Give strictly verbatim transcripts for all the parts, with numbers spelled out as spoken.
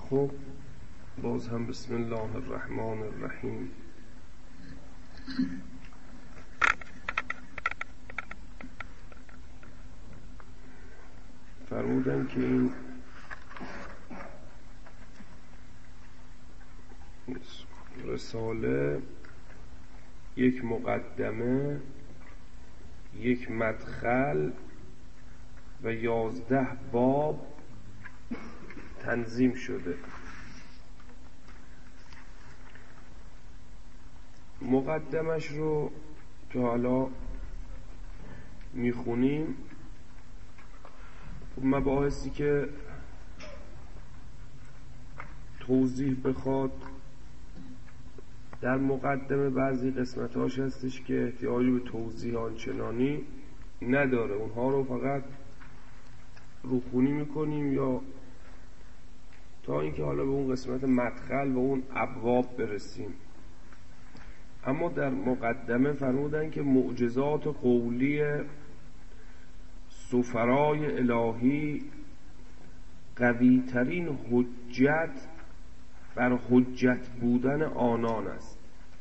خب باز هم بسم الله الرحمن الرحیم. فرمودن که این رساله یک مقدمه، یک مدخل و یازده باب تنظیم شده. مقدمش رو که حالا میخونیم، مباحثی که توضیح بخواد در مقدمه بعضی قسمتاش هستش که احتیاجی به توضیح آنچنانی نداره، اونها رو فقط روخونی میکنیم یا تا اینکه حالا به اون قسمت مدخل و اون ابواب برسیم. اما در مقدمه فرمودن که معجزات قولی سفرای الهی قوی ترین حجت بر حجت بودن آنان است.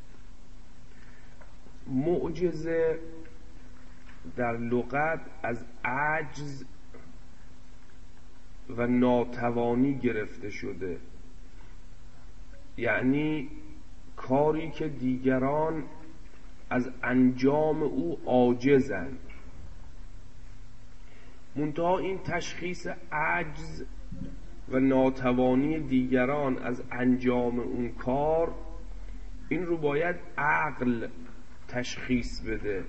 معجزه در لغت از عجز و ناتوانی گرفته شده، یعنی کاری که دیگران از انجام او عاجزند. منتها این تشخیص عجز و ناتوانی دیگران از انجام اون کار، این رو باید عقل تشخیص بده،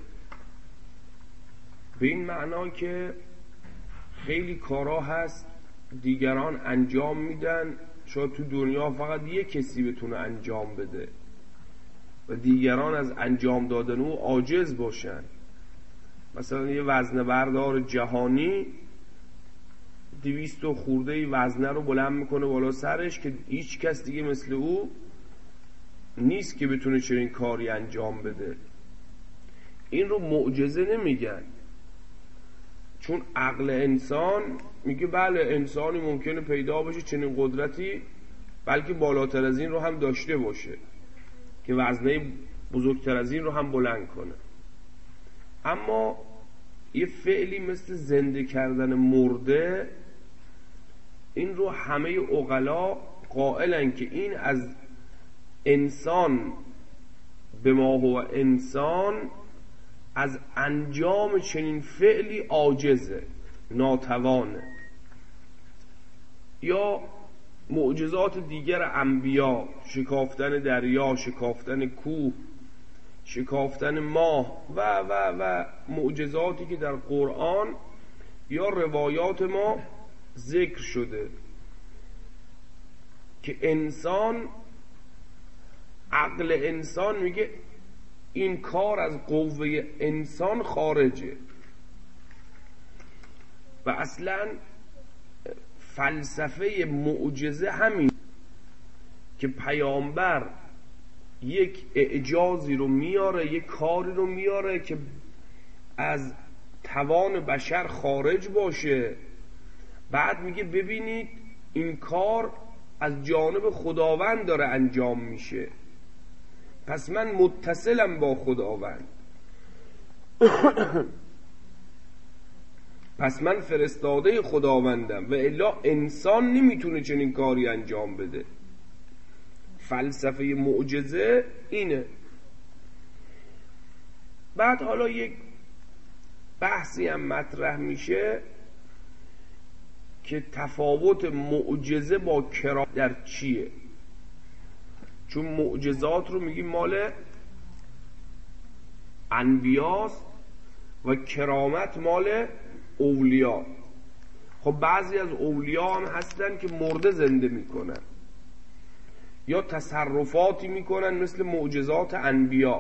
به این معنا که خیلی کارا هست دیگران انجام میدن، شاید تو دنیا فقط یک کسی بتونه انجام بده و دیگران از انجام دادن او عاجز باشن. مثلا یه وزنه بردار جهانی دویست و خورده ای وزنه رو بلند میکنه بالا سرش که هیچ کس دیگه مثل او نیست که بتونه چنین کاری انجام بده. این رو معجزه نمیگن، چون عقل انسان میگه بله انسانی ممکنه پیدا بشه چنین قدرتی، بلکه بالاتر از این رو هم داشته باشه که وزنه بزرگتر از این رو هم بلند کنه. اما یه فعلی مثل زنده کردن مرده، این رو همه عقلا قائلن که این از انسان به ما هو انسان از انجام چنین فعلی عاجزه، ناتوانه. یا معجزات دیگر انبیا، شکافتن دریا، شکافتن کوه، شکافتن ماه و و و معجزاتی که در قرآن یا روایات ما ذکر شده که انسان، عقل انسان میگه این کار از قوه انسان خارجه. و اصلا فلسفه معجزه همین که پیامبر یک اعجازی رو میاره، یک کاری رو میاره که از توان بشر خارج باشه، بعد میگه ببینید این کار از جانب خداوند داره انجام میشه، پس من متصلم با خداوند، پس من فرستاده خداوندم و الا انسان نمیتونه چنین کاری انجام بده. فلسفه معجزه اینه. بعد حالا یک بحثی هم مطرح میشه که تفاوت معجزه با کرامت در چیه، چون معجزات رو میگیم مال انبیاست و کرامت مال اولیا. خب بعضی از اولیا هم هستن که مرده زنده میکنن یا تصرفاتی میکنن مثل معجزات انبیا،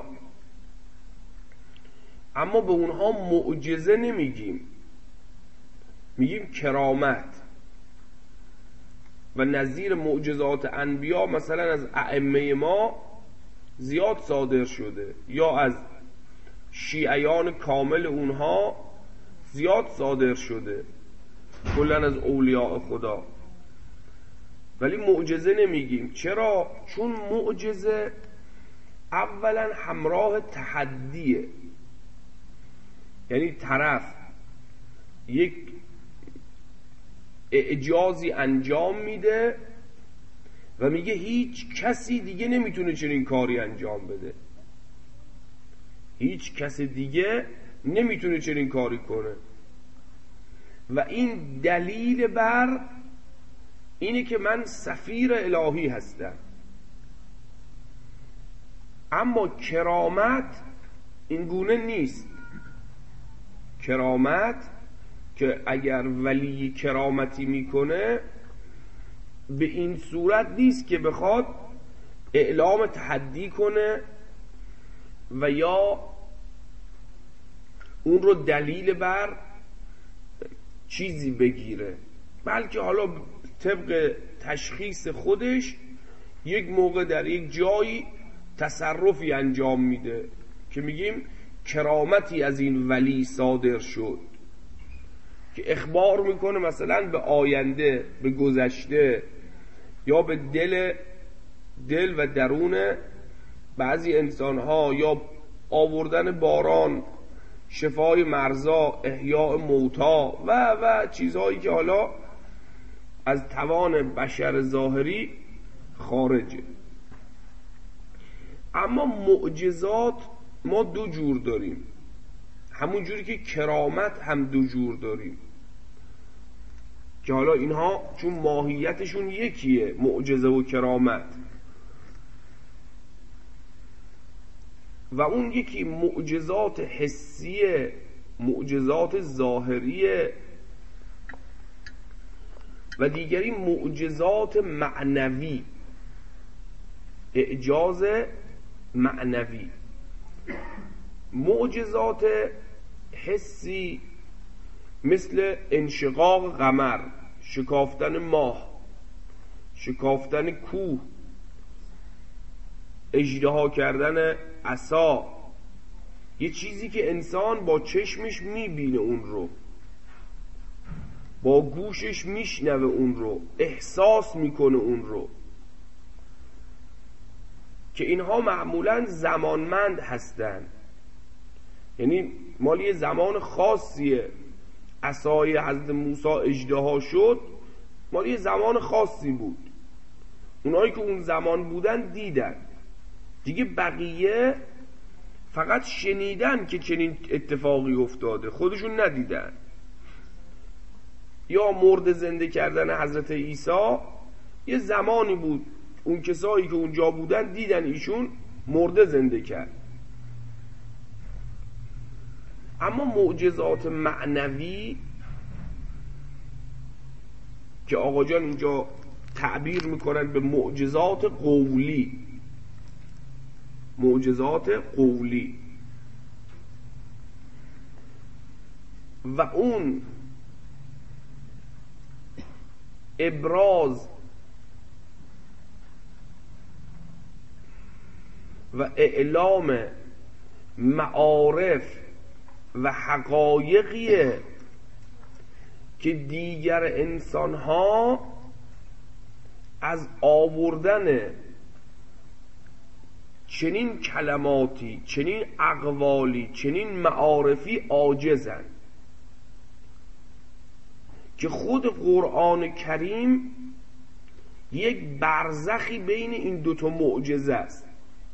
اما به اونها معجزه نمیگیم، میگیم کرامت. و نظیر معجزات انبیا مثلا از ائمه ما زیاد صادر شده، یا از شیعیان کامل اونها زیاد صادر شده، کلن از اولیاء خدا. ولی معجزه نمیگیم. چرا؟ چون معجزه اولا همراه تحدیه، یعنی طرف یک اعجازی انجام میده و میگه هیچ کسی دیگه نمیتونه چنین کاری انجام بده، هیچ کس دیگه نمیتونه چنین کاری کنه، و این دلیل بر اینه که من سفیر الهی هستم. اما کرامت این گونه نیست. کرامت که اگر ولی کرامتی میکنه به این صورت نیست که بخواد اعلام تحدی کنه و یا اون رو دلیل بر چیزی بگیره، بلکه حالا طبق تشخیص خودش یک موقع در یک جایی تصرفی انجام میده که میگیم کرامتی از این ولی صادر شد، که اخبار میکنه مثلا به آینده، به گذشته، یا به دل دل و درون بعضی انسانها، یا آوردن باران، شفای مرضا، احیاء موتا و و چیزهایی که حالا از توان بشر ظاهری خارجه. اما معجزات ما دو جور داریم، همون جوری که کرامت هم دو جور داریم، که حالا اینها چون ماهیتشون یکیه، معجزه و کرامت. و اون یکی معجزات حسیه، معجزات ظاهریه، و دیگری معجزات معنوی، اعجاز معنوی. معجزات حسی مثل انشقاق قمر، شکافتن ماه، شکافتن کوه، اژدها کردن عصا، یه چیزی که انسان با چشمش میبینه اون رو، با گوشش میشنوه اون رو، احساس میکنه اون رو، که اینها معمولاً زمانمند هستن، یعنی مال یه زمان خاصیه. عصای حضرت موسی اژدها شد مال یه زمان خاصی بود، اونایی که اون زمان بودن دیدن، دیگه بقیه فقط شنیدن که چنین اتفاقی افتاده، خودشون ندیدن. یا مرد زنده کردن حضرت عیسی یه زمانی بود، اون کسایی که اونجا بودن دیدن ایشون مرده زنده کرد. اما معجزات معنوی که آقا جان اینجا تعبیر میکنن به معجزات قولی، معجزات قولی، و اون ابراز و اعلام معارف و حقایقیه که دیگر انسانها از آوردن چنین کلماتی، چنین اقوالی، چنین معارفی عاجزن، که خود قرآن کریم یک برزخی بین این دوتا معجزه است.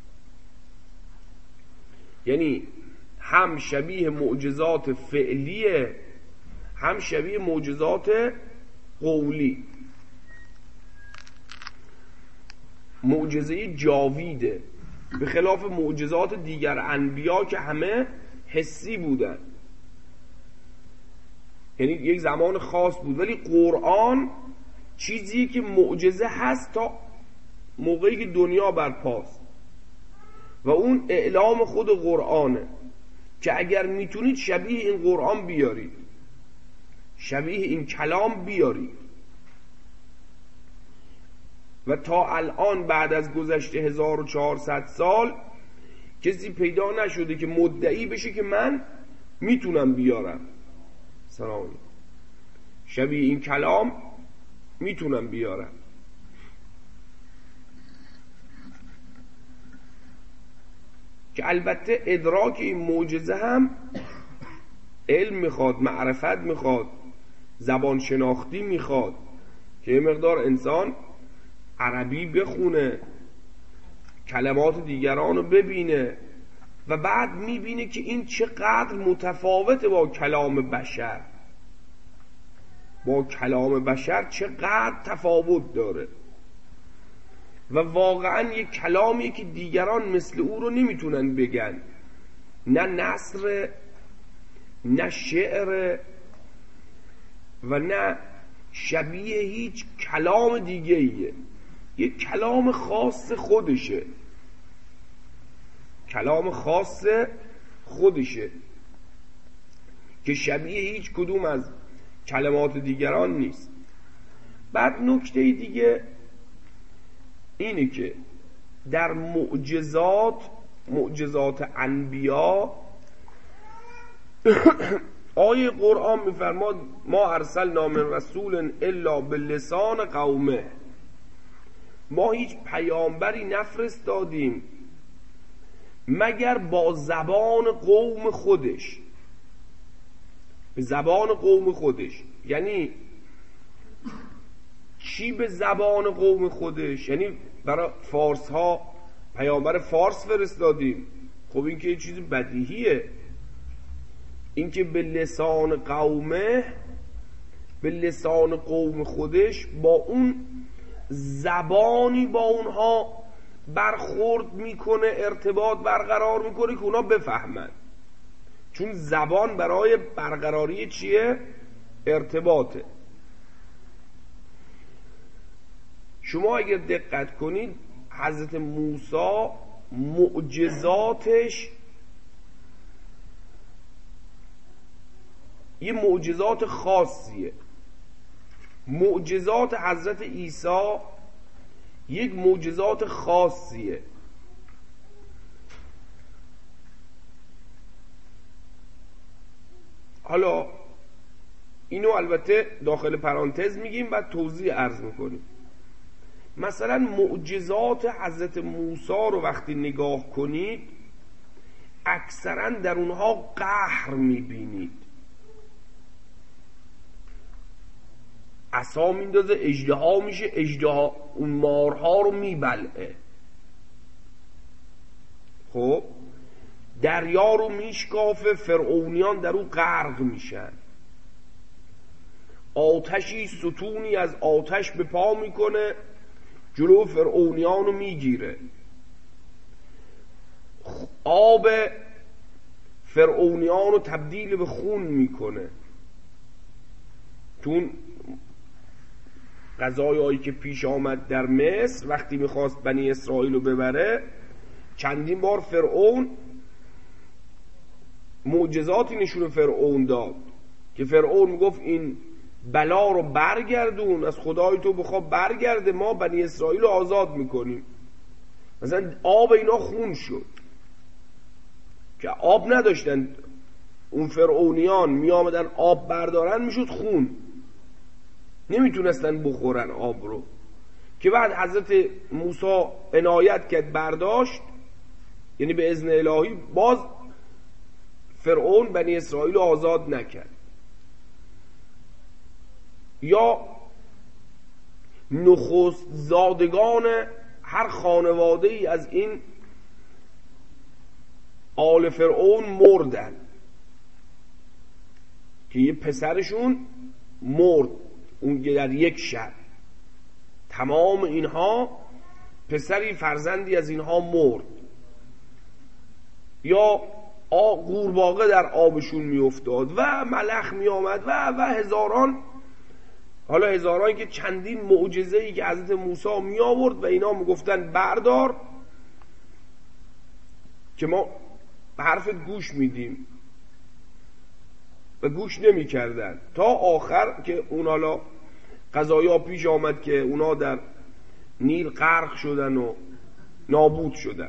یعنی هم شبیه معجزات فعلیه، هم شبیه معجزات قولی. معجزه جاویده، به خلاف معجزات دیگر انبیا که همه حسی بودن، یعنی یک زمان خاص بود. ولی قرآن چیزی که معجزه هست تا موقعی که دنیا برپاست، و اون اعلام خود قرآنه، که اگر میتونید شبیه این قرآن بیارید، شبیه این کلام بیارید. و تا الان بعد از گذشته هزار و چهارصد سال کسی پیدا نشده که مدعی بشه که من میتونم بیارم. سلام علیکم. شبیه این کلام میتونم بیارم. که البته ادراک این معجزه هم علم میخواد، معرفت میخواد، زبان شناختی میخواد که یه مقدار انسان عربی بخونه، کلمات دیگران رو ببینه و بعد میبینه که این چقدر متفاوته با کلام بشر، با کلام بشر چقدر تفاوت داره و واقعا یک کلامی که دیگران مثل او رو نمیتونن بگن، نه نثر، نه شعر و نه شبیه هیچ کلام دیگه ایه. یک کلام خاص خودشه، کلام خاص خودشه که شبیه هیچ کدوم از کلمات دیگران نیست. بعد نکته دیگه اینه که در معجزات معجزات انبیا آیه قرآن میفرماد ما ارسلنا من رسول الا بلسان قومه، ما هیچ پیامبری نفرستادیم مگر با زبان قوم خودش، به زبان قوم خودش. یعنی چی به زبان قوم خودش؟ یعنی برای فارس ها پیامبر فارس فرستادیم، خب این که یه چیز بدیهیه. این که به لسان قومه، به لسان قوم خودش، با اون زبانی با اونها برخورد میکنه، ارتباط برقرار میکنه که اونا بفهمن، چون زبان برای برقراری چیه؟ ارتباطه. شما اگر دقت کنید حضرت موسی معجزاتش یه معجزات خاصیه، معجزات حضرت عیسی یک معجزات خاصیه. حالا اینو البته داخل پرانتز میگیم و توضیح عرض میکنیم. مثلا معجزات حضرت موسی رو وقتی نگاه کنید اکثرا در اونها قهر میبینید. عصا میندازه اژدها میشه، اژدها اون مارها رو میبلعه. خب دریا رو میشکافه، فرعونیان در اون غرق میشن. آتشی ستونی از آتش به پا میکنه، جلو فرعونیان رو میگیره. آب فرعونیان رو تبدیل به خون میکنه. چون قضایایی که پیش آمد در مصر وقتی میخواست بنی اسرائیل رو ببره، چندین بار فرعون معجزاتی نشون فرعون داد که فرعون میگفت این بلا رو برگردون، از خدای تو بخواه برگرده، ما بنی اسرائیل رو آزاد میکنیم. مثلا آب اینا خون شد که آب نداشتن، اون فرعونیان می آمدن آب بردارن میشد خون، نمیتونستن بخورن آب رو، که بعد حضرت موسی عنایت کرد برداشت، یعنی به اذن الهی، باز فرعون بنی اسرائیل رو آزاد نکرد. یا نخست زادگان هر خانواده ای از این آل فرعون مردن که یه پسرشون مرد اون در یک شب. تمام اینها پسری فرزندی از اینها مرد. یا قورباغه در آبشون می افتاد و ملخ می آمد و و هزاران، حالا هزاران که چندین معجزه ای که حضرت موسی می آورد و اینا می گفتن بردار که ما حرفت گوش میدیم و گوش نمی کردن، تا آخر که اون حالا قضایا پیش آمد که اونا در نیل غرق شدن و نابود شدن.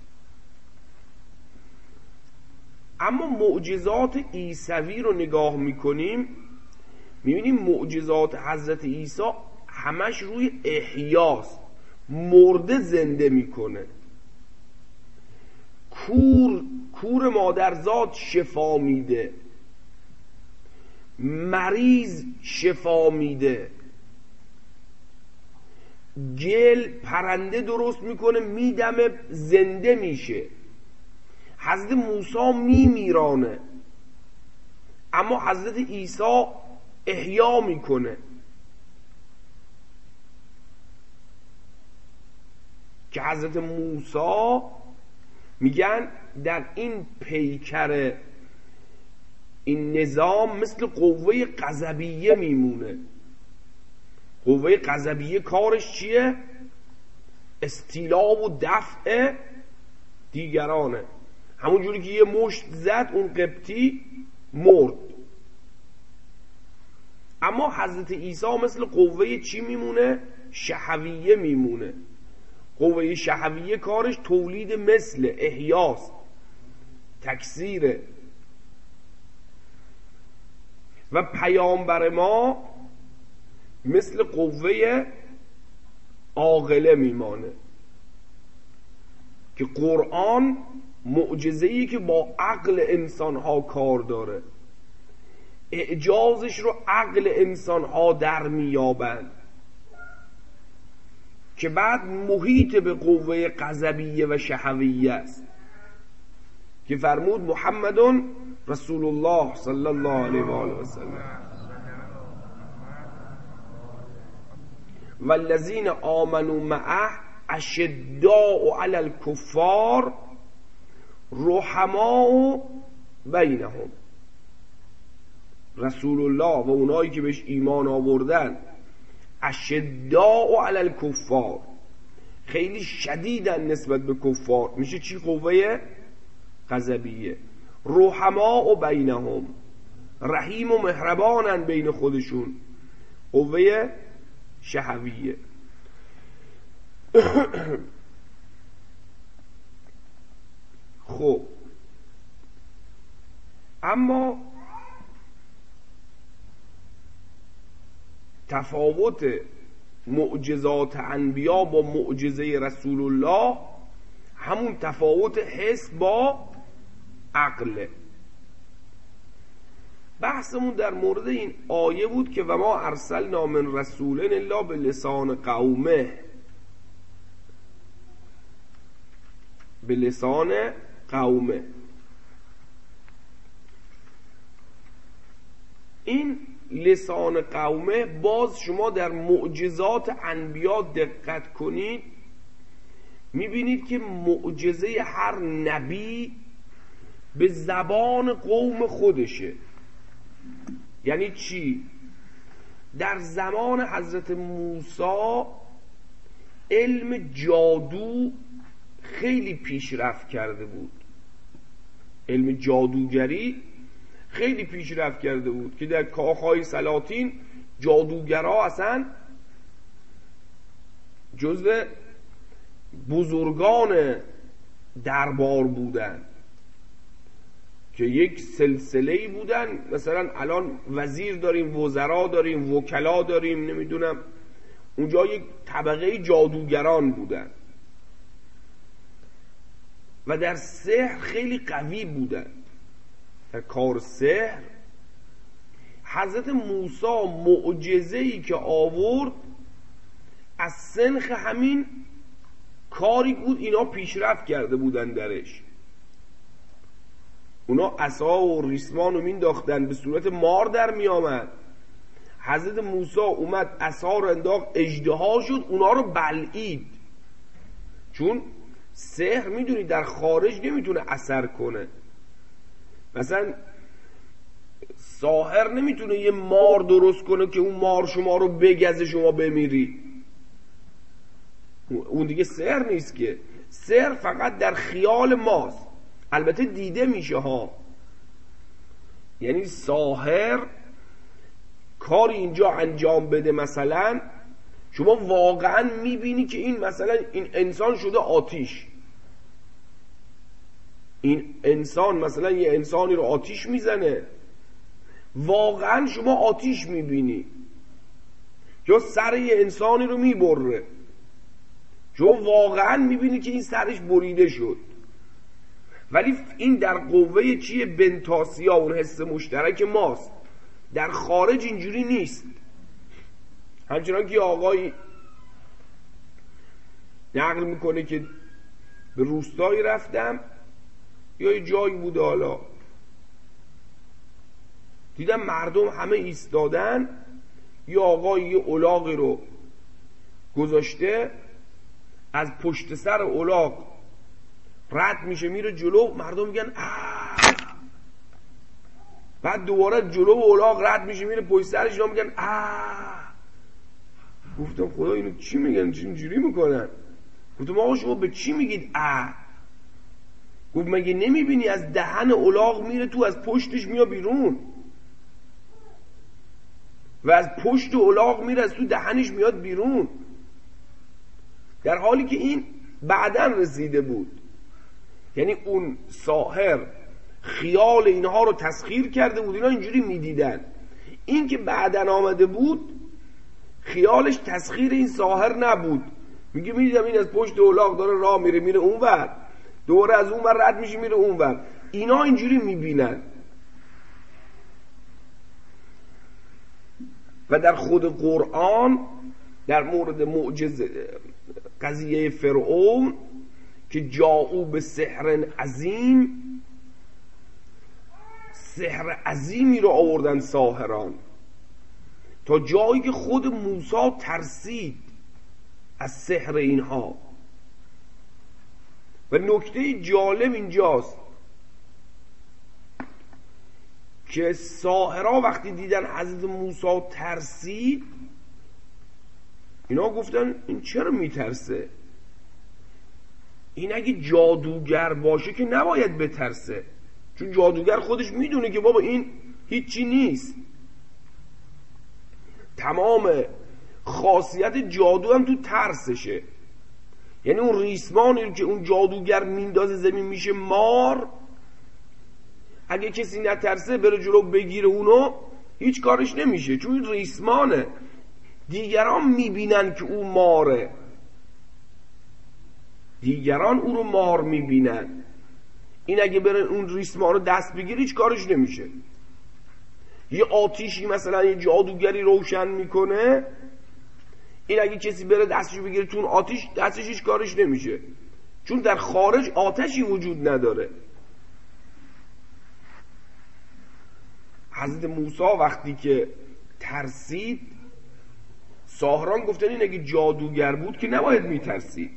اما معجزات عیسوی رو نگاه میکنیم میبینیم معجزات حضرت عیسی همش روی احیاست، مرده زنده میکنه. کور کور مادرزاد شفا میده، مریض شفا میده، گل پرنده درست میکنه میدمه زنده میشه. حضرت موسی میمیرانه اما حضرت عیسی احیا میکنه. که حضرت موسی میگن در این پیکر این نظام مثل قوه غضبیه میمونه. قوه غضبیه کارش چیه؟ استیلا و دفع دیگرانه. همون جوری که یه مشت زد اون قبطی مرد. اما حضرت عیسی مثل قوه چی میمونه؟ شهویه میمونه. قوه شهویه کارش تولید مثل، احیاست، تکثیره. و پیامبر ما مثل قوه عاقله میمانه که قرآن معجزه‌ای که با عقل انسانها کار داره، اعجازش رو عقل انسانها در میابند که بعد محیط به قوه غضبیه و شهویه است که فرمود محمد رسول الله صلی الله علیه و آله و سلم والذین آمنوا معه اشداء علی الکفار رحماء بینهم. رسول الله و اونایی که بهش ایمان آوردن اشداء علی الکفار، خیلی شدیدن نسبت به کفار. میشه چی؟ قوه غضبیه. رحماء بینهم، رحیم و مهربانن بین خودشون. قوه شهویه. خب اما تفاوت معجزات انبیا با معجزه رسول الله همون تفاوت حس با عقله. بحثمون در مورد این آیه بود که و ما ارسلنا من رسول الا به لسان قومه، به لسان قومه. این لسان قومه باز شما در معجزات انبیا دقت کنید میبینید که معجزه هر نبی به زبان قوم خودشه. یعنی چی؟ در زمان حضرت موسی علم جادو خیلی پیشرفت کرده بود، علم جادوگری خیلی پیشرفت کرده بود که در کاخهای سلاطین جادوگرها اصلا جزو بزرگان دربار بودن که یک سلسله‌ای بودن. مثلا الان وزیر داریم، وزرا داریم، وکلا داریم، نمیدونم اونجا یک طبقه جادوگران بودن و در سحر خیلی قوی بودن، در کار سحر. حضرت موسی معجزه‌ای که آورد از سنخ همین کاری بود اینا پیشرفت کرده بودن درش. اونا عصا و ریسمان رو مینداختن به صورت مار در می آمد. حضرت موسی اومد عصا رو انداخت اژدها شد، اونا رو بلعید. چون سحر میدونی در خارج نمیتونه اثر کنه. مثلا ساحر نمیتونه یه مار درست کنه که اون مار شما رو بگزه شما بمیری. اون دیگه سحر نیست که. سحر فقط در خیال ماست، البته دیده میشه ها. یعنی ساحر کاری اینجا انجام بده، مثلا شما واقعا میبینی که این مثلا این انسان شده آتیش، این انسان مثلا یه انسانی رو آتیش میزنه، واقعا شما آتیش میبینی. یا سر یه انسانی رو میبره، شما واقعا میبینی که این سرش بریده شد. ولی این در قوه چیه؟ بنتاسیا، اون حس مشترک ماست. در خارج اینجوری نیست. همچنان که آقایی نقل میکنه که به روستایی رفتم یا یه جایی بود، حالا دیدم مردم همه ایستادن، یه آقایی یه الاغی رو گذاشته، از پشت سر الاغ رد میشه میره جلو، مردم میگن آه، بعد دوباره جلو الاغ رد میشه میره پشت سرش، اینا میگن آه. گفتم خدا اینو چی میگن، چی اینجوری میکنن؟ گفتم آقا شما به چی میگید آه؟ گفت مگه نمیبینی از دهن الاغ میره تو، از پشتش میاد بیرون و از پشت الاغ میره از تو دهنش میاد بیرون، در حالی که این بعداً رسیده بود. یعنی اون ساحر خیال اینها رو تسخیر کرده بود، اینا اینجوری میدیدن. این که بعداً آمده بود خیالش تسخیر این ساحر نبود، میگه میدیدم این از پشت الاغ داره راه میره میره اونور، دوره از اون ور رد میشه میره اونور. اینا اینجوری میبینن. و در خود قرآن در مورد معجزه قضیه فرعون که جاءوا به سحر عظیم، سحر عظیمی رو آوردن ساحران، تا جایی که خود موسی ترسید از سحر اینها. و نکته جالب اینجاست که ساحرها وقتی دیدن حضرت موسی ترسید، اینا گفتن این چرا میترسه؟ این اگه جادوگر باشه که نباید بترسه، چون جادوگر خودش میدونه که بابا این هیچی نیست. تمام خاصیت جادو هم تو ترسشه. یعنی اون ریسمانی که اون جادوگر میندازه زمین میشه مار، اگه کسی نترسه بره جلو بگیره اونو، هیچ کارش نمیشه، چون ریسمانه. دیگران میبینن که اون ماره، دیگران اون رو مار میبینن. این اگه بره اون ریسمان رو دست بگیره هیچ کارش نمیشه. یه آتیشی مثلا یه جادوگری روشن میکنه، این اگه کسی بره دستشو بگیره تو اون آتیش، دستش هیچ کارش نمیشه، چون در خارج آتشی وجود نداره. حضرت موسی وقتی که ترسید، ساحران گفتن این اگه جادوگر بود که نباید میترسید.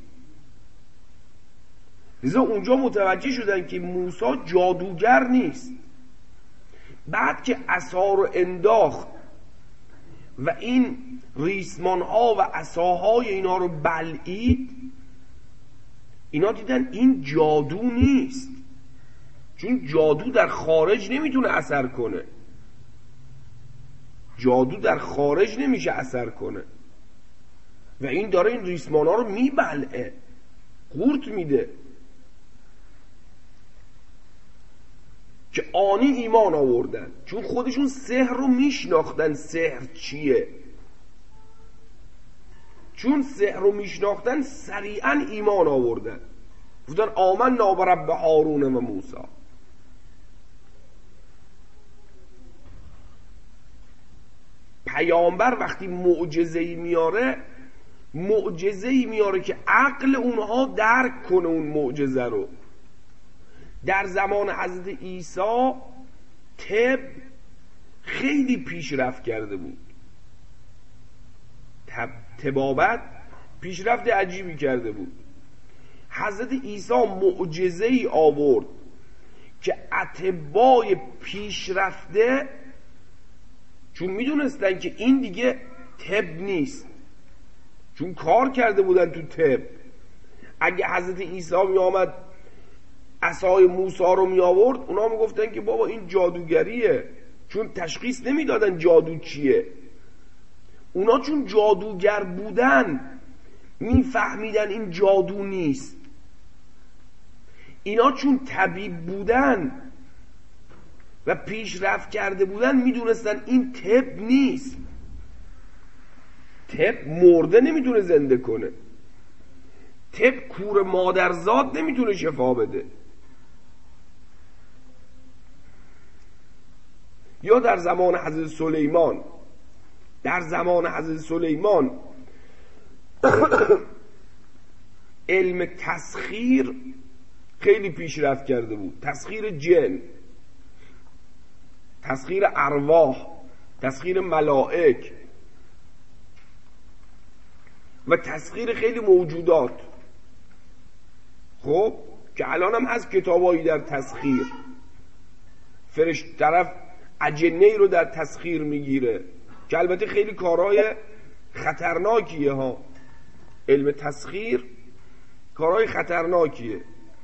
لذا اونجا متوجه شدن که موسی جادوگر نیست. بعد که عصا رو انداخت و این ریسمان ها و عصاهای اینا رو بلعید، اینا دیدن این جادو نیست، چون جادو در خارج نمیتونه اثر کنه. جادو در خارج نمیشه اثر کنه و این داره این ریسمان ها رو میبلعه، قورت میده. که آنی ایمان آوردن، چون خودشون سحر رو میشناختن. سحر چیه؟ چون سحر رو میشناختن سریعا ایمان آوردن، گفتن آمنا برب هارون و موسی. پیامبر وقتی معجزه‌ای میاره، معجزه‌ای میاره که عقل اونها درک کنه اون معجزه رو. در زمان حضرت عیسی طب خیلی پیشرفت کرده بود، طبابت پیشرفت عجیبی کرده بود. حضرت عیسی معجزه‌ای آورد که اطبای پیشرفته، چون میدونستن که این دیگه طب نیست، چون کار کرده بودن تو طب. اگه حضرت عیسی می آمد عصای موسی رو می آورد، اونا می گفتن که بابا این جادوگریه، چون تشخیص نمیدادن جادو چیه. اونا چون جادوگر بودن میفهمیدن این جادو نیست. اینا چون طبیب بودن و پیشرفت کرده بودن میدونستن این طب نیست. طب مرده نمیتونه زنده کنه، طب کور مادرزاد نمیتونه شفا بده. یا در زمان حضرت سلیمان. در زمان حضرت سلیمان علم تسخیر خیلی پیشرفت کرده بود، تسخیر جن، تسخیر ارواح، تسخیر ملائک و تسخیر خیلی موجودات. خب که الان هم هست کتابایی در تسخیر، فرشت طرف اجنه ای رو در تسخیر میگیره که البته خیلی کارهای خطرناکیه ها. علم تسخیر کارهای خطرناکیه.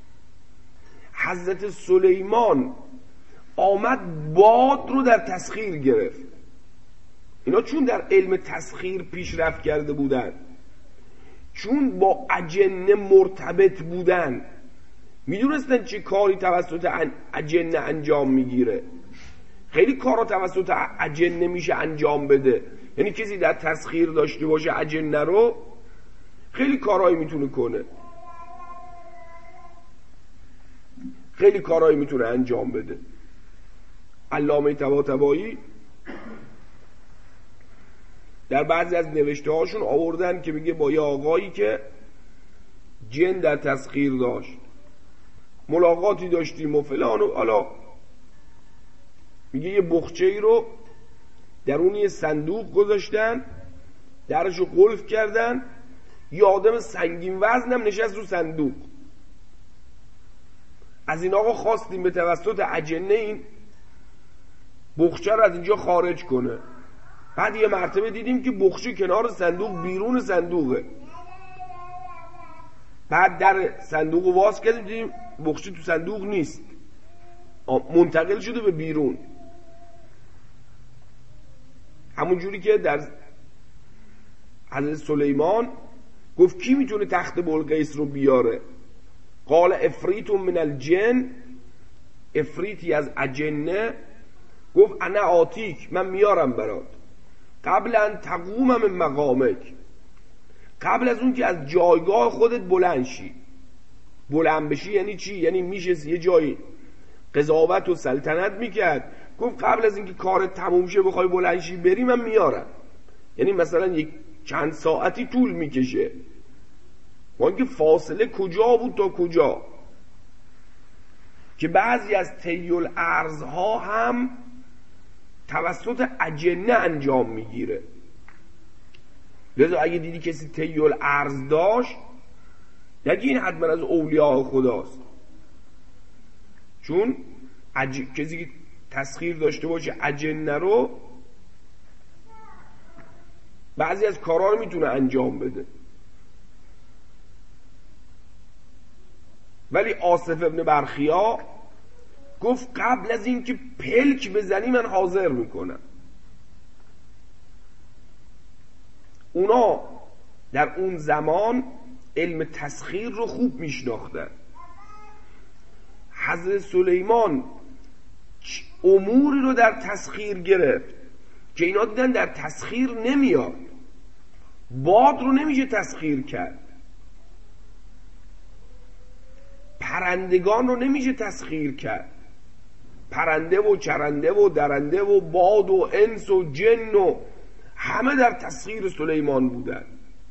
حضرت سلیمان آمد باد رو در تسخیر گرفت. اینا چون در علم تسخیر پیشرفت کرده بودن، چون با اجنه مرتبط بودن، میدونستن چه کاری توسط اجنه انجام میگیره. خیلی کارا توسط اجنه میشه انجام بده. یعنی کسی در تسخیر داشته باشه اجنه رو، خیلی کارهایی میتونه کنه، خیلی کارهایی میتونه انجام بده. علامه طباطبایی در بعضی از نوشته هاشون آوردن که میگه با یه آقایی که جن در تسخیر داشت ملاقاتی داشتیم و فلان و حالا میگه یه بخچه ای رو درون یه صندوق گذاشتن، درشو قلف کردن، یه آدم سنگین وزنم نشست رو صندوق. از این آقا خواستیم به توسط اجنه این بخچه رو از اینجا خارج کنه. بعد یه مرتبه دیدیم که بخچه کنار صندوق بیرون صندوقه. بعد در صندوق رو واس کردیم دیدیم بخچه تو صندوق نیست، منتقل شده به بیرون. همون جوری که در حضرت سلیمان گفت کی میتونه تخت بلقیس رو بیاره؟ قال افریت من الجن، افریتی از اجنه گفت انا آتیک، من میارم برات، قبل ان تقوم من مقامک، قبل از اون که از جایگاه خودت بلند شی. بلند بشی یعنی چی؟ یعنی میشه یه جایی قضاوت و سلطنت میکرد، گفت قبل از اینکه کارت تموم شه بخوای بلند شی بری من میارم. یعنی مثلا یک چند ساعتی طول میکشه. وان که فاصله کجا بود تا کجا، که بعضی از طی الارضها هم توسط اجنه انجام میگیره. لذا اگه دیدی کسی طی الارض داشت نگی این حتما از اولیاء خداست، چون اج... کسی که تسخیر داشته باشه اجنه رو بعضی از کارها رو میتونه انجام بده. ولی آصف ابن برخیا گفت قبل از اینکه پلک بزنی من حاضر میکنم. اونا در اون زمان علم تسخیر رو خوب میشناختن. حضرت سلیمان اموری رو در تسخیر گرفت که اینا دیدن در تسخیر نمیاد. باد رو نمیشه تسخیر کرد، پرندگان رو نمیشه تسخیر کرد، پرنده و چرنده و درنده و باد و انس و جن و همه در تسخیر سلیمان بودن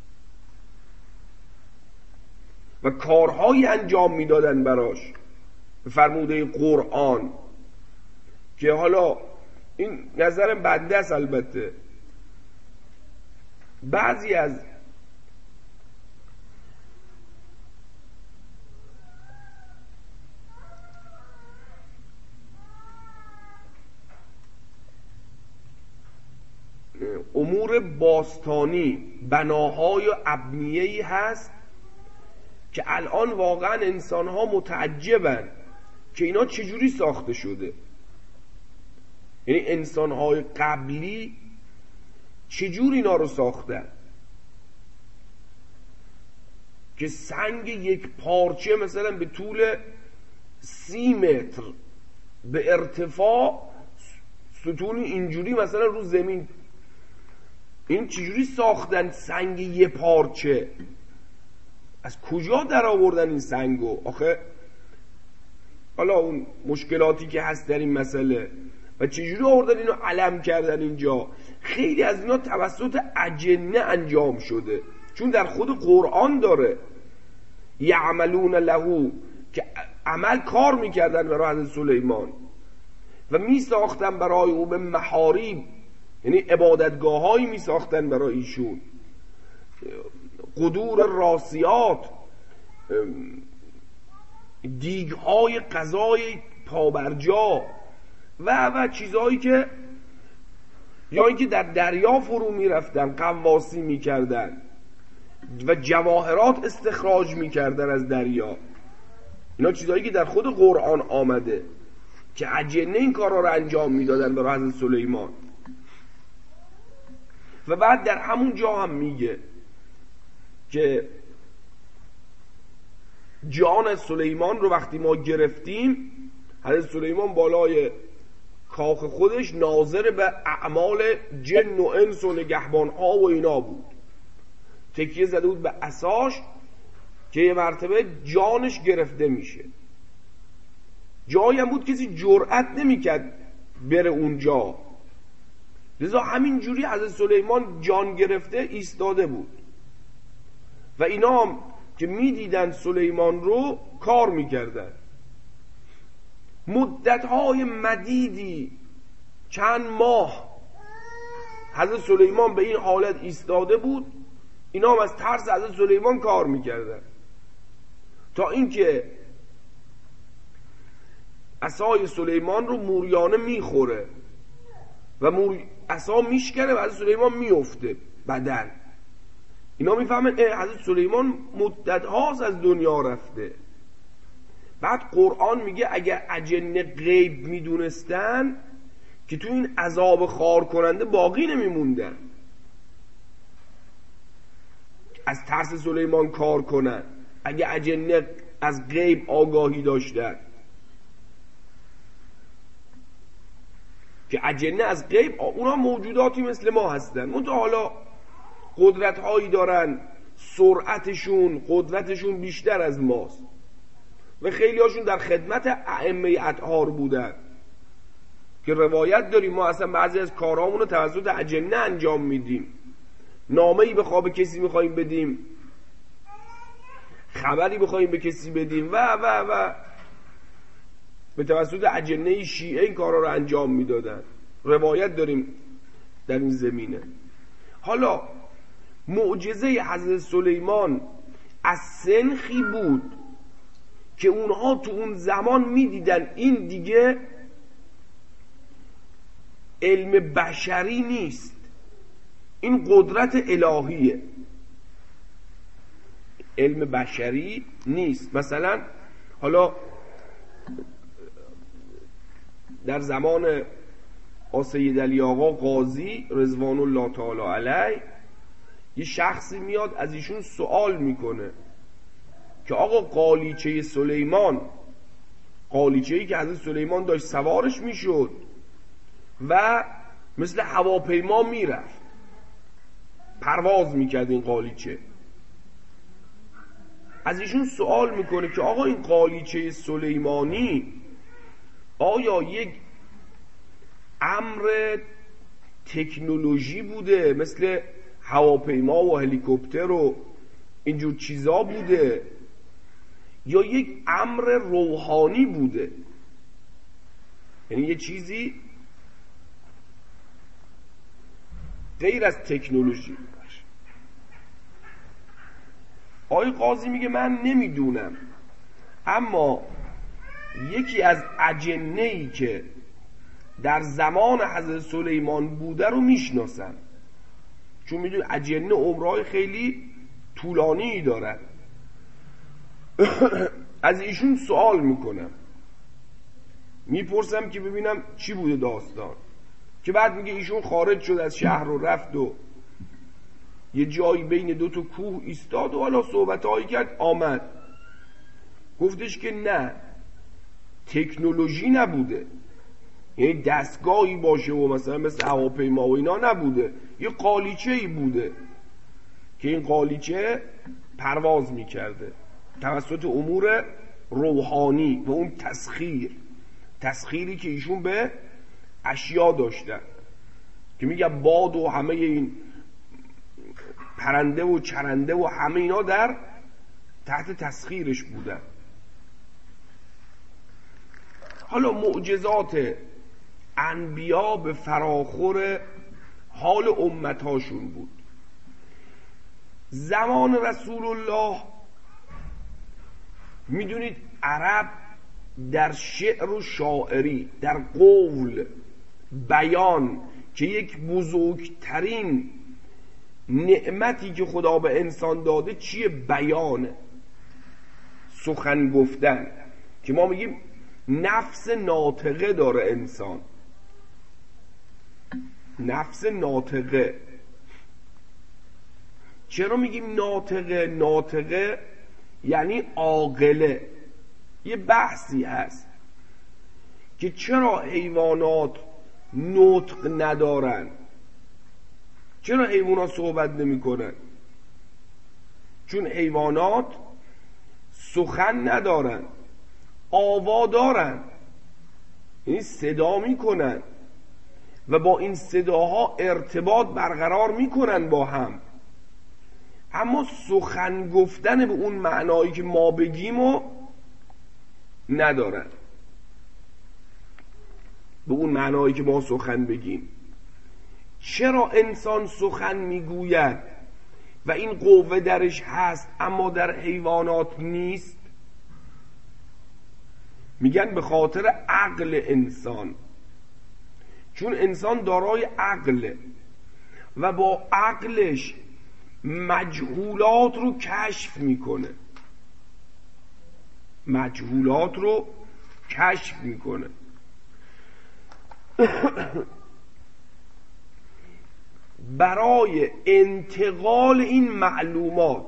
و کارهایی انجام میدادن براش به فرموده قرآن، که حالا این نظر بنده است. البته بعضی از امور باستانی، بناهای و ابنیه‌ای هست که الان واقعا انسان‌ها متعجبن که اینا چجوری ساخته شده. یعنی انسان‌های قبلی چجوری اینا رو ساختن که سنگ یک پارچه مثلا به طول سی متر به ارتفاع ستون اینجوری مثلا رو زمین، این چجوری ساختن سنگ یه پارچه؟ از کجا در آوردن این سنگو؟ آخه حالا اون مشکلاتی که هست در این مسئله، و چجوری آوردن اینو علم کردن اینجا؟ خیلی از اینا توسط اجنه انجام شده، چون در خود قرآن داره یعملون له، که عمل کار میکردن برای حضرت سلیمان و میساختن برای او به محاریب، یعنی عبادتگاه هایی میساختن برای ایشون، قدور راسیات، دیگ های غذای پابرجا و و چیزهایی که یا اینکه در دریا فرو میرفتن قواسی میکردن و جواهرات استخراج میکردن از دریا. اینا چیزهایی که در خود قرآن آمده که اجنه این کارا رو انجام میدادن برای حضرت سلیمان. و بعد در همون جا هم میگه که جان سلیمان رو وقتی ما گرفتیم، حضرت سلیمان بالای کاخ خودش ناظر به اعمال جن و انس و نگهبان ها و اینا بود، تکیه زده بود به عصاش که یه مرتبه جانش گرفته میشه. جایی هم بود کسی جرأت نمیکرد بره اونجا، لذا همین جوری حضرت سلیمان جان گرفته ایستاده بود و اینا هم که میدیدن سلیمان رو کار میکردن. مدتهای مدیدی، چند ماه حضرت سلیمان به این حالت ایستاده بود، اینا هم از ترس حضرت سلیمان کار میکردن، تا اینکه عصای سلیمان رو موریانه میخوره و مور... عصا میشکنه و حضرت سلیمان میفته بدن. اینا میفهمن حضرت سلیمان مدت هاست از دنیا رفته. بعد قرآن میگه اگر اجنه غیب میدونستن که تو این عذاب خار کننده باقی نمیموندن، از ترس سلیمان کار کنن. اگه اجنه از غیب آگاهی داشتن، که اجنه از غیب اونا موجوداتی مثل ما هستن، منتها حالا قدرت هایی دارن، سرعتشون قدرتشون بیشتر از ماست و خیلی هاشون در خدمت ائمه اطهار بودن که روایت داریم ما اصلا بعضی از کارهامون رو توسط اجنه انجام میدیم. نامه‌ای به خواب کسی میخواییم بدیم، خبری بخواییم به کسی بدیم و و و به توسط اجنه شیعه این کارا رو انجام میدادن. روایت داریم در این زمینه. حالا معجزه حضرت سلیمان از سنخی بود که اونها تو اون زمان میدیدن این دیگه علم بشری نیست، این قدرت الهیه، علم بشری نیست. مثلا حالا در زمان سید علی آقا قاضی رضوان الله تعالی علیه یه شخصی میاد از ایشون سوال میکنه که آقا قالیچه سلیمان، قالیچه‌ای که حضرت سلیمان داشت سوارش میشد و مثل هواپیما میرفت، پرواز میکرد این قالیچه، از ایشون سوال میکنه که آقا این قالیچه سلیمانی آیا یک امر تکنولوژی بوده مثل هواپیما و هلیکوپتر و اینجور چیزا بوده یا یک امر روحانی بوده؟ یعنی یه چیزی غیر از تکنولوژی باشه. آقای قاضی میگه من نمیدونم، اما یکی از اجنه‌ای که در زمان حضرت سلیمان بوده رو میشناسم، چون میدونی اجنه عمرهای خیلی طولانی دارن. از ایشون سوال میکنم، میپرسم که ببینم چی بوده داستان، که بعد میگه ایشون خارج شد از شهر و رفت و یه جایی بین دو تا کوه ایستاد و حالا صحبت‌هایی کرد، آمد گفتش که نه، تکنولوژی نبوده، یعنی دستگاهی باشه و مثلا مثل هواپیما و اینا نبوده، یه قالیچه‌ای بوده که این قالیچه پرواز میکرده توسط امور روحانی و اون تسخیر، تسخیری که ایشون به اشیا داشتن که میگه باد و همه این پرنده و چرنده و همه اینا در تحت تسخیرش بودن. حالا معجزات انبیا به فراخور حال امتاشون بود. زمان رسول الله میدونید عرب در شعر و شاعری، در قول، بیان که یک بزرگترین نعمتی که خدا به انسان داده چیه؟ بیان، سخن گفتن، که ما میگیم نفس ناطقه داره انسان، نفس ناطقه. چرا میگیم ناطقه؟ ناطقه یعنی عاقله. یه بحثی هست که چرا حیوانات نطق ندارن، چرا حیوانات صحبت نمی کنن؟ چون حیوانات سخن ندارن، آوا دارن، یعنی صدا می کنن و با این صداها ارتباط برقرار می کنن با هم، اما سخن گفتن به اون معنایی که ما بگیم و ندارن، به اون معنایی که ما سخن بگیم. چرا انسان سخن میگوید و این قوه درش هست اما در حیوانات نیست؟ میگن به خاطر عقل انسان، چون انسان دارای عقله و با عقلش مجهولات رو کشف میکنه، مجهولات رو کشف میکنه. برای انتقال این معلومات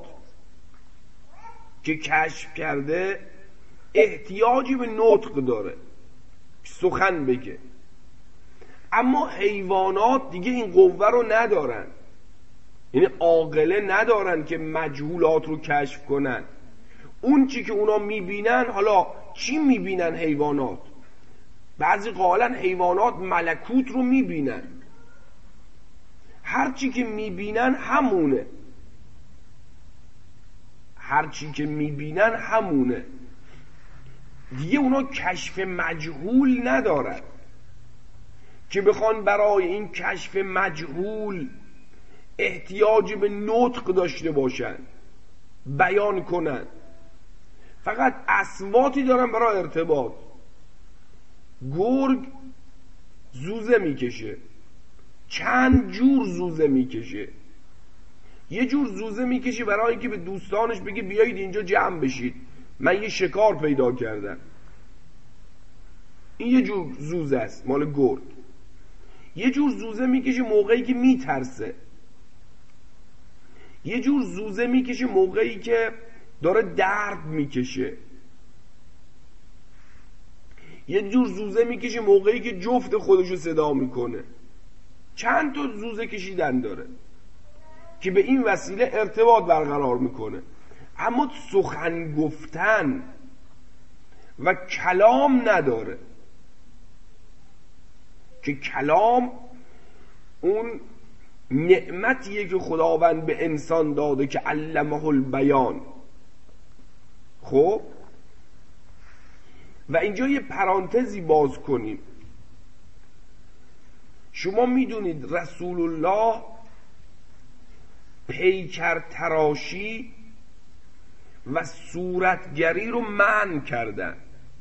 که کشف کرده احتیاجی به نطق داره، سخن بگه. اما حیوانات دیگه این قوه رو ندارن، یعنی عاقله ندارن که مجهولات رو کشف کنن. اون چی که اونا میبینن، حالا چی میبینن حیوانات؟ بعضی قائلن حیوانات ملکوت رو میبینن، هر چی که میبینن همونه، هر چی که میبینن همونه، دیگه اونا کشف مجهول ندارن که بخوان برای این کشف مجهول احتیاج به نطق داشته باشن، بیان کنن. فقط اصواتی دارن برای ارتباط. گرگ زوزه میکشه، چند جور زوزه میکشه. یه جور زوزه میکشه برای اینکه به دوستانش بگه بیایید اینجا جمع بشید، من یه شکار پیدا کردم. این یه جور زوزه است مال گرگ. یه جور زوزه میکشه موقعی که میترسه. یه جور زوزه میکشه موقعی که داره درد میکشه. یه جور زوزه میکشه موقعی که جفت خودشو صدا میکنه. چند تا زوزه کشیدن داره که به این وسیله ارتباط برقرار میکنه. اما سخن گفتن و کلام نداره، که کلام اون نعمتیه که خداوند به انسان داده که علمه البیان. خب و اینجا یه پرانتزی باز کنیم. شما میدونید رسول الله پیکر تراشی و صورتگری رو منع کردن.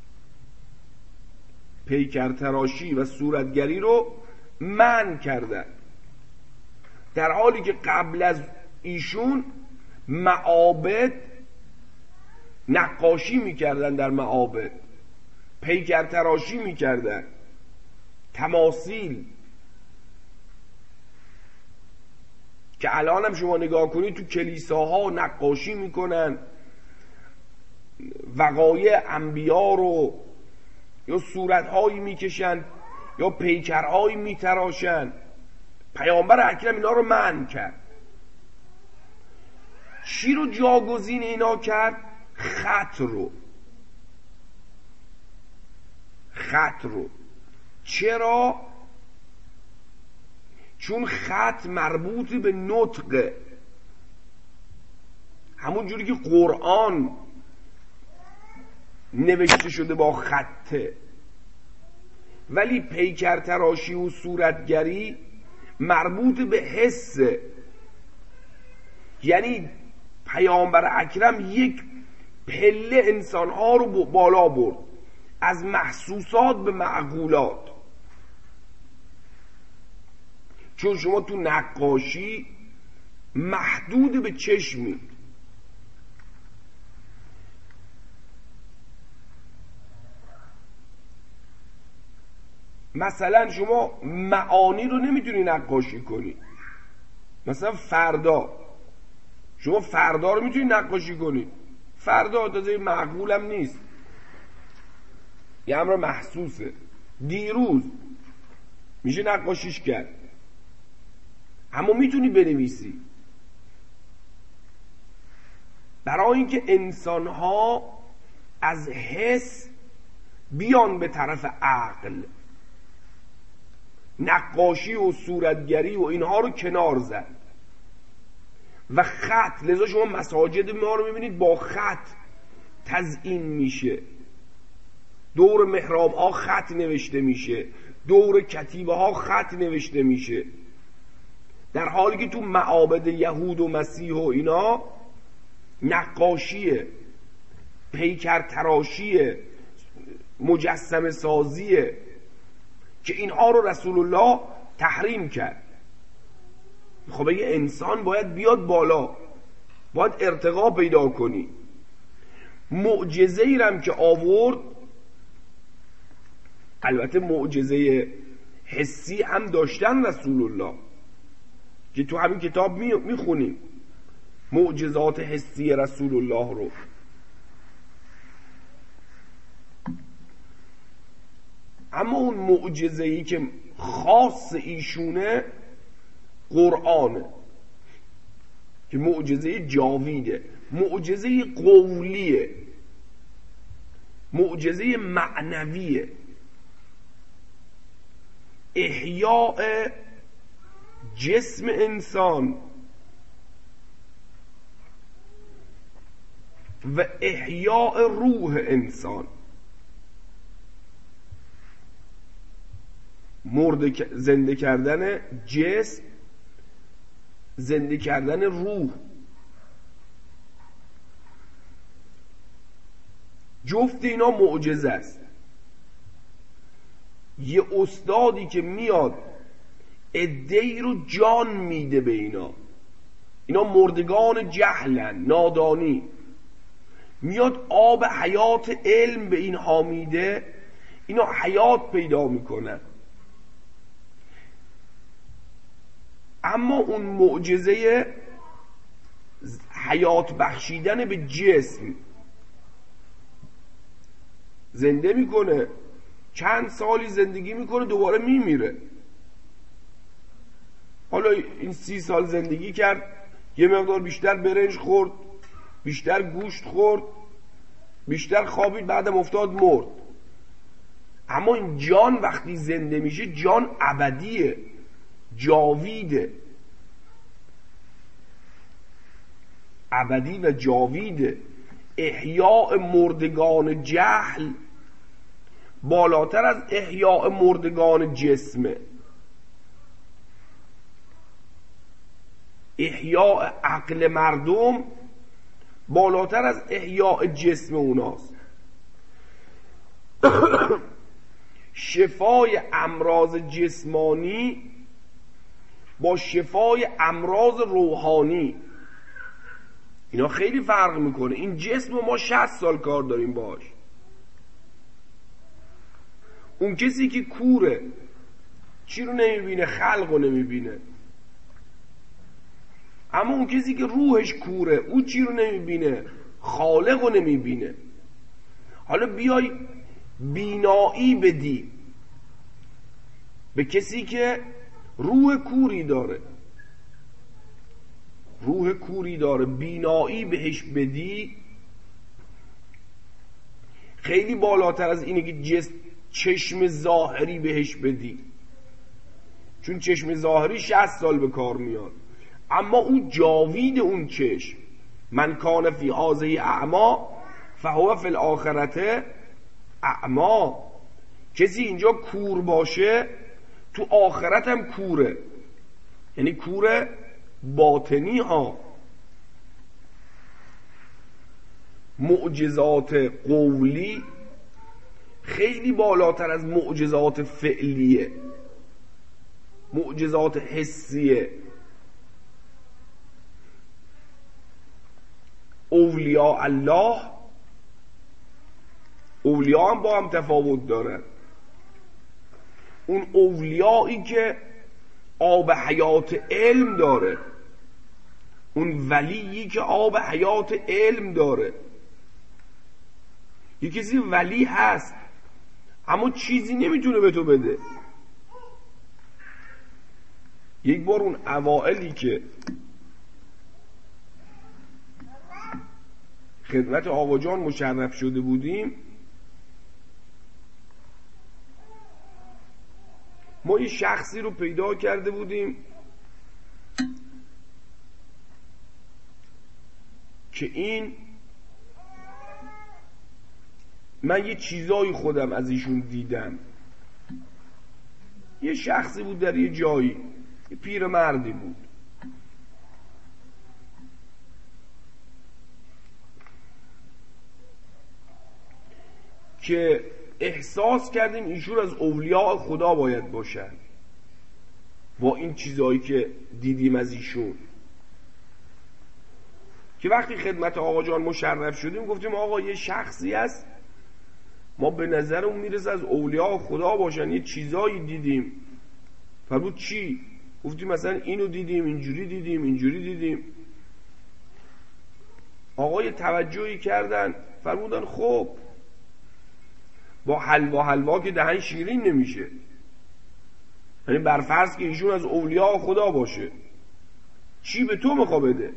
پیکر تراشی و صورتگری رو منع کردن، در حالی که قبل از ایشون معابد نقاشی میکردن، در معابد پیکر تراشی میکردن، تماثیل که الان هم شما نگاه کنید تو کلیساها نقاشی میکنن، وقایع انبیا رو یا صورتهایی میکشن یا پیکرهایی میتراشن. پیامبر اکرم اینا رو منع کرد. چی رو جاگزین اینا کرد؟ خط رو. خط رو. چرا؟ چون خط مربوط به نطق، همون جوری که قرآن نوشته شده با خطه، ولی پیکر تراشی و صورتگری مربوط به حسه. یعنی پیامبر اکرم یک پله انسانها رو بالا برد، از محسوسات به معقولات. چون شما تو نقاشی محدود به چشمی، مثلا شما معانی رو نمیتونی نقاشی کنی. مثلا فردا، شما فردا رو میتونی نقاشی کنی، فردا تازه معقولم نیست، یه امر محسوسه. دیروز میشه نقاشیش کرد، اما میتونی بنویسی. برای اینکه انسانها از حس بیان به طرف عقل، نقاشی و صورتگری و اینها رو کنار زد و خط. لذا شما مساجد ما رو میبینید با خط تزیین میشه، دور محراب ها خط نوشته میشه، دور کتیبه ها خط نوشته میشه، در حالی که تو معابد یهود و مسیح و اینا نقاشیه، پیکر تراشیه، مجسمه سازیه، که اینها رو رسول الله تحریم کرد. خب یه انسان باید بیاد بالا، باید ارتقا پیدا کنی. معجزه ای رم که آورد، البته معجزه حسی هم داشتن رسول الله که تو همین کتاب میخونیم معجزات حسی رسول الله رو. اما اون معجزه ای که خاص ایشونه قرآنه، که معجزه جاویده، معجزه قولیه، معجزه معنویه، احیاء جسم انسان و احیاء روح انسان. مرده زنده کردن جسم، زنده کردن روح. جفت اینا معجزه است. یه استادی که میاد عده‌ای رو جان میده به اینا، اینا مردگان جهلن، نادانی، میاد آب حیات علم به اینها میده، اینا حیات پیدا میکنن. اما اون معجزه حیات بخشیدن به جسم، زنده میکنه، چند سالی زندگی میکنه دوباره میمیره. حالا این سی سال زندگی کرد، یه مقدار بیشتر برنج خورد، بیشتر گوشت خورد، بیشتر خوابید، بعدم افتاد مرد. اما این جان وقتی زنده میشه جان ابدیه، جاویده، ابدی و جاویده. احیاء مردگان جهل بالاتر از احیاء مردگان جسمه. احیاء عقل مردم بالاتر از احیاء جسم اوناست. شفای امراض جسمانی با شفای امراض روحانی، اینا خیلی فرق میکنه. این جسم ما شصت سال کار داریم باش. اون کسی که کوره چی رو نمیبینه؟ خلق رو نمیبینه. اما اون کسی که روحش کوره او چی رو نمیبینه؟ خالق رو نمیبینه. حالا بیای بینایی بدی به کسی که روح کوری داره، روح کوری داره، بینایی بهش بدی، خیلی بالاتر از اینه که جسم چشم ظاهری بهش بدی. چون چشم ظاهری شصت سال به کار میاد، اما اون جاوید اون چشم، من کان فی هذه اعما فهو فی الاخرته اعما، کسی اینجا کور باشه تو آخرت هم کوره، یعنی کور باطنی ها. معجزات قولی خیلی بالاتر از معجزات فعلیه، معجزات حسیه. اولیاء الله، اولیاء هم با هم تفاوت دارن. اون اولیایی که آب حیات علم داره، اون ولیی که آب حیات علم داره. یه کسی ولی هست اما چیزی نمیتونه به تو بده. یک بار اون اوائلی که خدمت آقا جان مشرف شده بودیم، ما یه شخصی رو پیدا کرده بودیم که این من یه چیزایی خودم از ایشون دیدم. یه شخصی بود در یه جایی، یه پیر مردی بود که احساس کردیم ایشون از اولیاء خدا باید باشن با این چیزایی که دیدیم از ایشون. که وقتی خدمت آقا جان مشرف شدیم گفتیم آقا یه شخصی هست ما به نظرمون میرسه از اولیاء خدا باشن، یه چیزایی دیدیم. فرمود چی؟ گفتیم مثلا اینو دیدیم، اینجوری دیدیم، اینجوری دیدیم. آقای توجهی کردن، فرمودن خب با حلوا حلوا که دهن شیرین نمیشه، یعنی برفرض که ایشون از اولیاء خدا باشه، چی به تو میخوا بده؟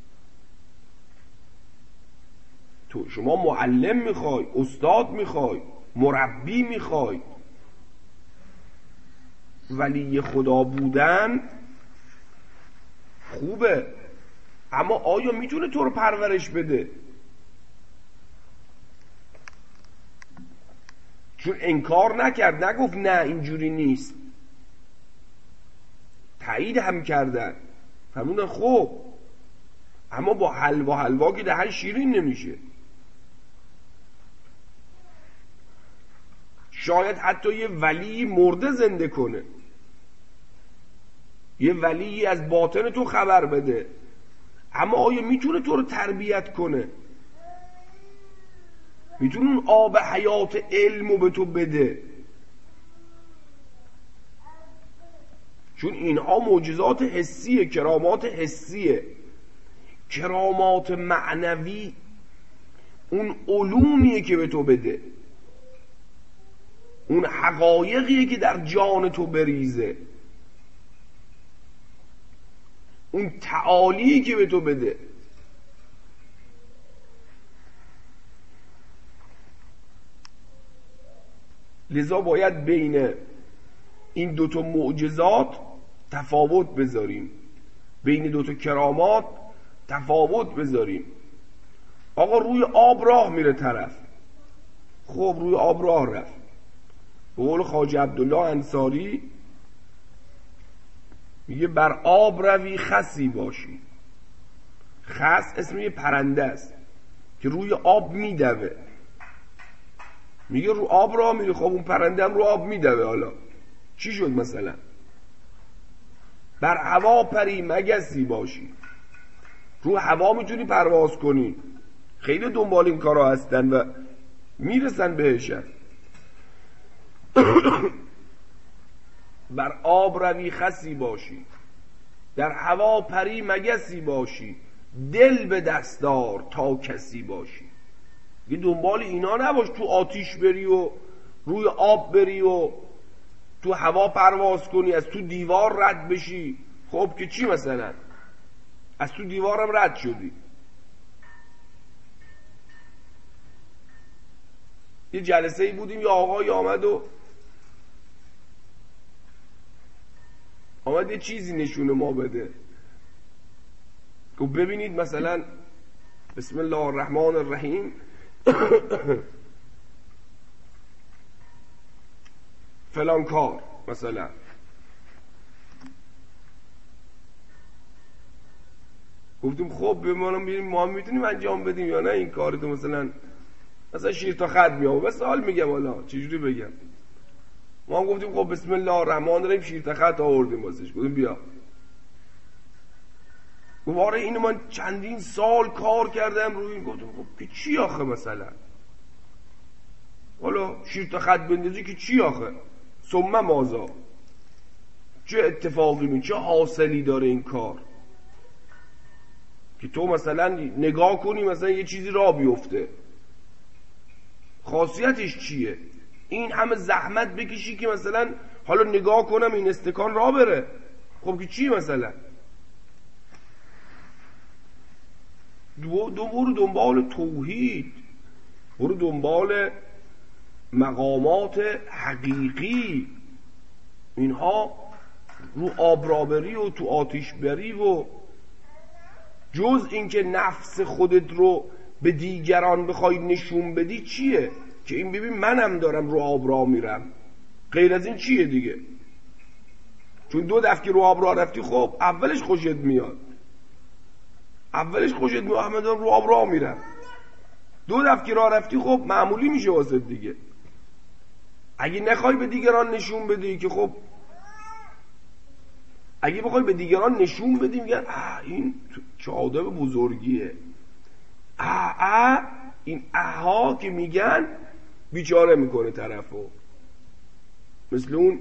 تو شما معلم میخوای، استاد میخوای، مربی میخوای. ولی خدا بودن خوبه، اما آیا میتونه تو رو پرورش بده؟ چون انکار نکرد، نگفت نه اینجوری نیست، تایید هم کردن. فرمودن خب اما با حلوا حلوا که دهن شیرین نمیشه. شاید حتی یه ولی مرده زنده کنه، یه ولی از باطن تو خبر بده، اما آیا میتونه تو رو تربیت کنه؟ میتونه اون آب حیات علمو به تو بده؟ چون اینها معجزات حسیه، کرامات حسیه. کرامات معنوی اون علومیه که به تو بده، اون حقایقیه که در جان تو بریزه، اون تعالیه که به تو بده. لذا باید بین این دوتا معجزات تفاوت بذاریم، بین دوتا کرامات تفاوت بذاریم. آقا روی آب راه میره طرف، خب روی آب راه رفت. به قول خواجه عبدالله انصاری میگه بر آب روی خسی باشی. خس اسم یه پرنده است که روی آب میدوه. میگه رو آب راه میره، خب اون پرنده هم رو آب میدوه، حالا چی شد؟ مثلا بر هوا پری مگسی باشی. رو هوا میتونی پرواز کنی. خیلی دنبال این کارا هستن و میرسن بهشن. بر آب روی خسی باشی، در هوا پری مگسی باشی، دل به دستار تا کسی باشی. یه دنبال اینا نباش تو آتیش بری و روی آب بری و تو هوا پرواز کنی، از تو دیوار رد بشی. خب که چی؟ مثلا از تو دیوارم رد شدی. یه جلسه ای بودیم، یه آقایی آمد و باید یه چیزی نشونه ما بده. خب ببینید مثلا بسم الله الرحمن الرحیم فلان کار مثلا گفتیم خب به ما میریم ما میتونیم انجام بدیم یا نه این کار تو مثلا مثلا شیر تا خط میام بس حال میگم والا چجوری بگم ما هم گفتیم خب بسم الله الرحمن الرحیم شیر تا خط آوردیم واسش گفتیم بیا گواره اینو من چندین سال کار کردم روی این گفتم خب که چی آخه مثلا حالا شیر تا خط بندازی که چی آخه ثم مازا چه اتفاقی می چه حاصلی داره این کار که تو مثلا نگاه کنی مثلا یه چیزی را بیفته خاصیتش چیه این همه زحمت بکشی که مثلا حالا نگاه کنم این استکان را بره خب که چی مثلا دو دو برو دنبال توحید برو دنبال مقامات حقیقی اینها رو آبرابری و تو آتیش بری و جز اینکه نفس خودت رو به دیگران بخوای نشون بدی چیه که این ببین منم دارم رو آب را میرم غیر از این چیه دیگه چون دو دفعه که رو آب را رفتی خب اولش خوشت میاد اولش خوشت میاد همه دارم رو آب را میرم دو دفعه که را رفتی خب معمولی میشه واسه دیگه اگه نخوای به دیگران نشون بدی که خب اگه بخوای به دیگران نشون بدی میگن اه این چه آدم بزرگیه اه اه این اها که میگن بیچاره میکنه طرفو مثل اون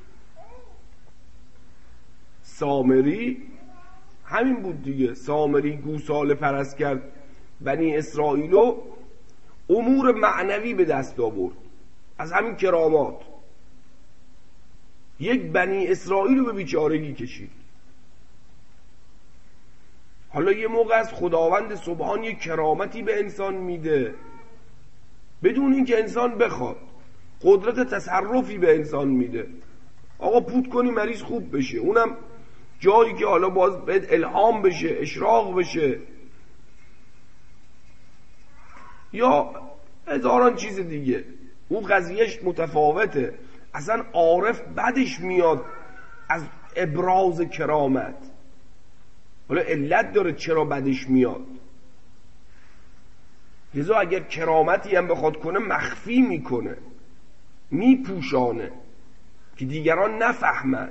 سامری همین بود دیگه سامری گوساله پرست کرد بنی اسرائیلو امور معنوی به دست آورد از همین کرامات یک بنی اسرائیل رو به بیچارگی کشید حالا یه موقع از خداوند سبحان یک کرامتی به انسان میده بدون اینکه انسان بخواد قدرت تصرفی به انسان میده آقا پوت کنی مریض خوب بشه اونم جایی که حالا باز بهت الهام بشه اشراق بشه یا هزاران چیز دیگه اون قضیهش متفاوته اصلا عارف بدش میاد از ابراز کرامت حالا علت داره چرا بدش میاد لذا اگر کرامتی هم بخواد کنه مخفی میکنه میپوشانه که دیگران نفهمن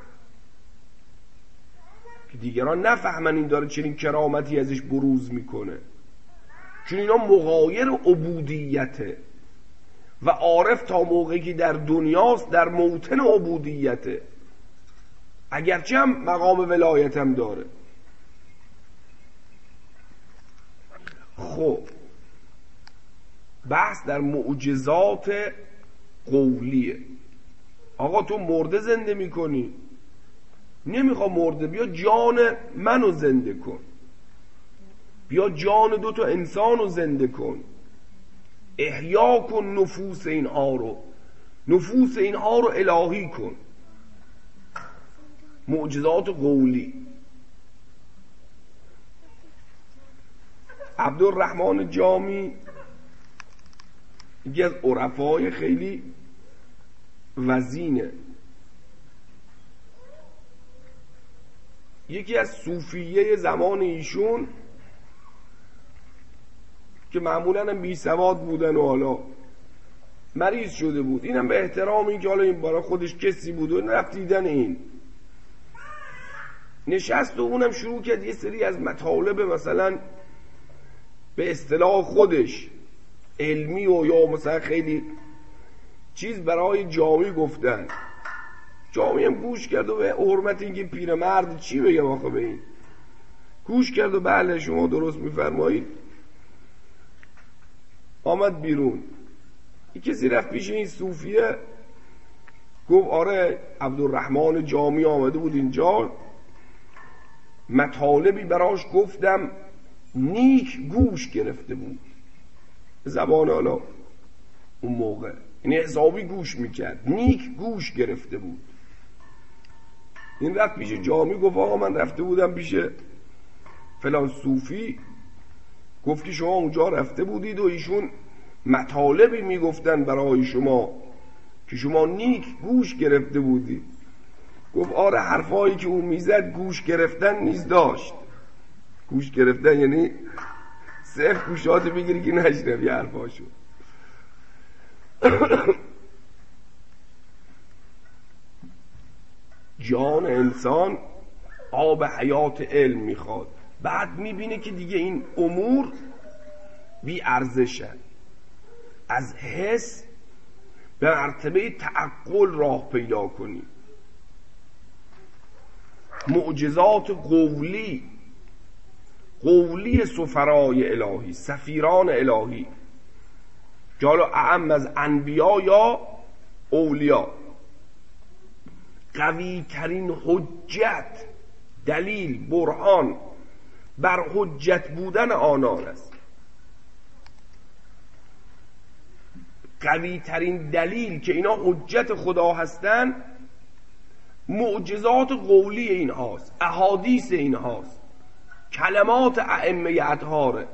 که دیگران نفهمن این داره چنین کرامتی ازش بروز میکنه چون اینا مغایر عبودیته و عارف تا موقعی که در دنیاست در موطن عبودیته اگرچه هم مقام ولایت هم داره خب بحث در معجزات قولیه آقا تو مرده زنده میکنی نمیخوا مرده بیا جان منو زنده کن بیا جان دو تا انسانو زنده کن احیا کن نفوس اینها رو نفوس اینها رو الهی کن معجزات قولی عبدالرحمن جامی یکی از عرفای خیلی وزینه یکی از صوفیه زمان ایشون که معمولاً هم بی سواد بودن و حالا مریض شده بود اینم به احترام این که حالا این برای خودش کسی بود و رفت دیدن این نشست و اونم شروع کرد یه سری از مطالب مثلا به اصطلاح خودش علمی و یا مثلا خیلی چیز برای جامی گفتن جامی هم گوش کرد و به حرمت اینکه پیرمرد چی بگم آخه به این گوش کرد و بله شما درست میفرمایید آمد بیرون یک کسی رفت پیش این صوفیه گفت آره عبدالرحمن جامی آمده بود اینجا مطالبی براش گفتم نیک گوش گرفته بود زبان حالا اون موقع یعنی حسابی گوش میکرد نیک گوش گرفته بود این رفت پیش جامی گفت آقا من رفته بودم پیش فلان صوفی، گفت که شما اونجا رفته بودید و ایشون مطالبی میگفتن برای شما که شما نیک گوش گرفته بودید. گفت آره حرفایی که اون میزد گوش گرفتن نیز داشت. گوش گرفتن یعنی صرف گوشاتو بگیری که نشنوی حرفاشو. جان انسان آب حیات علم میخواد. بعد میبینه که دیگه این امور بی ارزشن، از حس به مرتبه تعقل راه پیدا کنی. معجزات قولی قولی سفرای الهی، سفیران الهی، جالو اعم از انبیا یا اولیا، قوی ترین حجت، دلیل، برهان بر حجت بودن آنان است. قوی ترین دلیل که اینا حجت خدا هستن معجزات قولی این هاست، احادیث این هاست، کلمات ائمه اطهاره.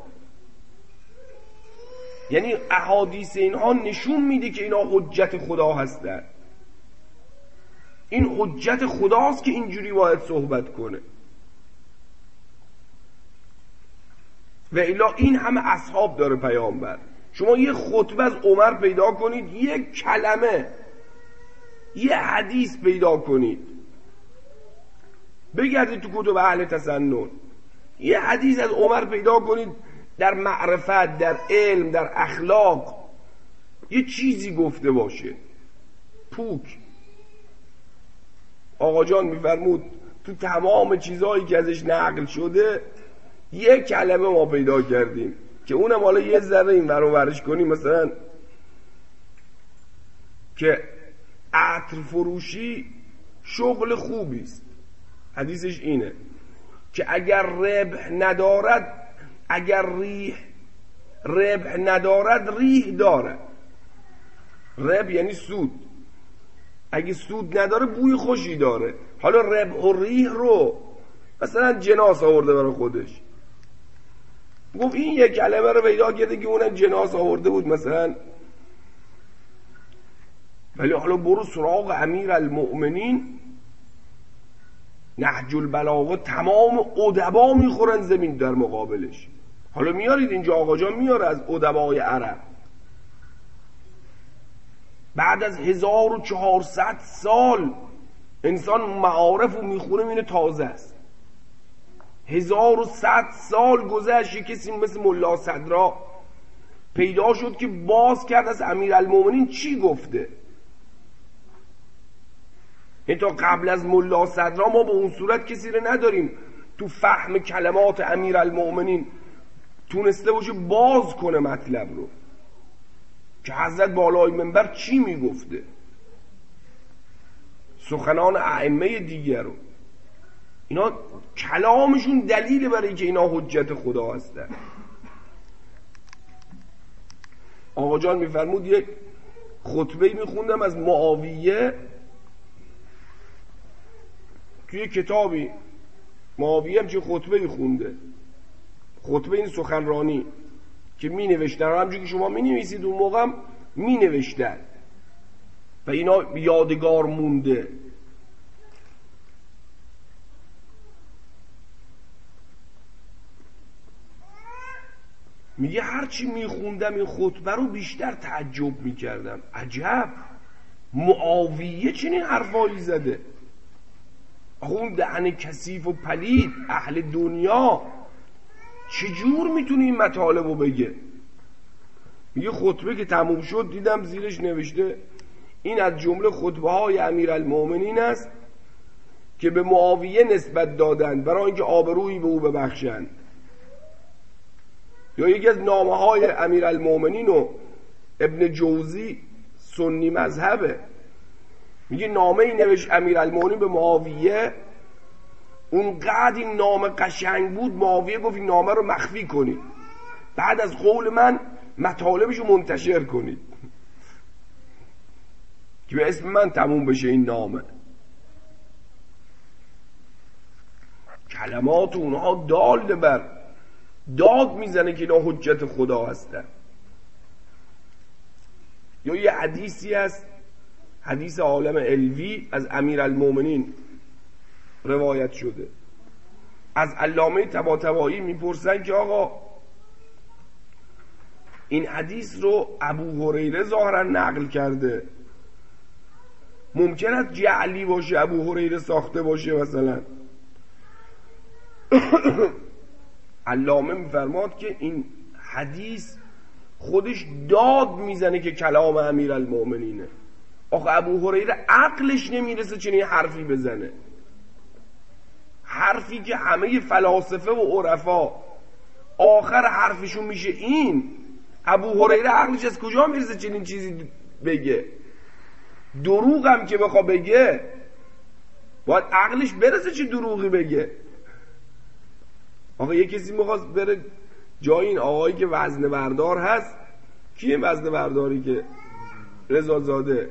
یعنی احادیث اینها نشون میده که اینا حجت خدا هستن. این حجت خداست که اینجوری باید صحبت کنه. و الا این همه اصحاب داره پیامبر. شما یه خطبه از عمر پیدا کنید، یه کلمه، یه حدیث پیدا کنید، بگردید تو کتب اهل تسنن، یه حدیث از عمر پیدا کنید در معرفت، در علم، در اخلاق یه چیزی گفته باشه. پوک آقا جان میفرمود تو تمام چیزهایی که ازش نقل شده یه کلمه ما پیدا کردیم که اونم حالا یه ذره این ور و ورش کنیم، مثلا که عطر فروشی شغل خوبی است. حدیثش اینه که اگر ربح ندارد، اگر ریح ربح ندارد ریح داره. ربح یعنی سود، اگه سود نداره بوی خوشی داره. حالا ربح و ریح رو مثلا جناس آورده برای خودش، گفت این یک کلمه رو پیدا کرده که اونم جناس آورده بود مثلا. ولی حالا برو سراغ امیر المؤمنین، نهج البلاغه، تمام ادبا میخورن زمین در مقابلش. حالا میارید اینجا آقا جان میاره از ادبای عرب بعد از هزار و چهارصد سال انسان معارف رو میخونه اینه تازه است. هزار و صد سال گذشت کسی مثل ملا صدرا پیدا شد که باز کرد از امیرالمومنین چی گفته. این تا قبل از ملا صدرا ما به اون صورت کسی رو نداریم تو فهم کلمات امیرالمومنین تونسته باشه باز کنه مطلب رو که حضرت بالای منبر چی میگفته، سخنان ائمه دیگر رو. اینا کلامشون دلیل برای که اینا حجت خدا هستن. آقا جان میفرمود یک خطبه میخوندم از معاویه توی کتابی. معاویه هم چه خطبه خونده، خطبه این سخنرانی که می نوشتن، همچون که شما می نویسید اون موقع هم می نوشتن و اینا یادگار مونده. میگه هرچی می خوندم این خطبه رو بیشتر تعجب می کردم. عجب، معاویه چنین حرفایی زده؟ آخه اون دهن کثیف و پلید اهل دنیا چجور میتونه این مطالب رو بگه؟ میگه خطبه که تموم شد دیدم زیرش نوشته این از جمله خطبه های امیرالمومنین است که به معاویه نسبت دادند برای اینکه آبرویی به او ببخشند. یا یکی از نامه های امیرالمومنین و ابن جوزی سنی مذهبه، میگه نامه ای نوشت امیرالمومنین به معاویه، اونقدر این نامه قشنگ بود معاویه گفت این نامه رو مخفی کنید، بعد از قول من مطالبش رو منتشر کنید که به اسم من تموم بشه این نامه. کلمات اونها دال بر داد میزنه که اینا حجت خدا هستن. یا یه حدیثی هست، حدیث عالم علوی از امیرالمومنین روایت شده، از علامه طباطبایی میپرسن که آقا این حدیث رو ابو هریره ظاهرا نقل کرده، ممکن است جعلی باشه، ابو هریره ساخته باشه مثلا. علامه میفرماد که این حدیث خودش داد میزنه که کلام امیرالمومنینه. آخه ابو هریره عقلش نمیرسه چنین حرفی بزنه، حرفی که همه فلاسفه و عرفا آخر حرفشون میشه این. ابو هریره عقلش از کجا میرسه چنین چیزی بگه؟ دروغ هم که بخوا بگه باید عقلش برسه چه دروغی بگه. آخه یه کسی میخواست بره جای این آقایی که وزنه بردار هست، کیه وزنه برداری که رضا زاده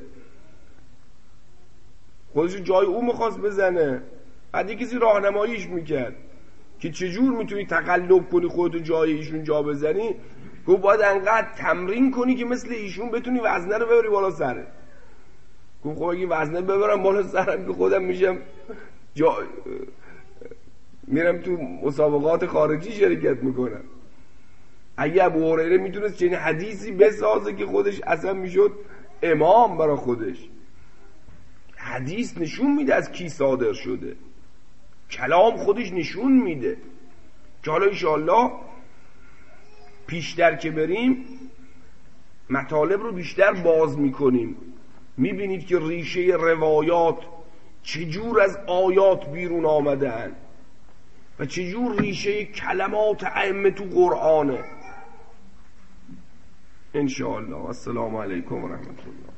خودش جای او میخواست بزنه، بعد یه کسی راهنماییش میکرد که چجور میتونی تقلب کنی خودتو جای ایشون جا بزنی. گفت باید انقدر تمرین کنی که مثل ایشون بتونی وزنه رو ببری بالا سره. گفت خب اگه وزنه ببرم بالا سرم که خودم میشم جا... میرم تو مسابقات خارجی شرکت میکنم. اگه ابو هریره میتونست چنین حدیثی بسازه که خودش اصلا میشد امام برای خودش. حدیث نشون میده از کی صادر شده، کلام خودش نشون میده. که حالا انشاءالله پیشتر که بریم مطالب رو بیشتر باز میکنیم، میبینید که ریشه روایات چجور از آیات بیرون آمدن و چجور ریشه کلمات ائمه تو قرآنه. انشاءالله. السلام علیکم و رحمت الله.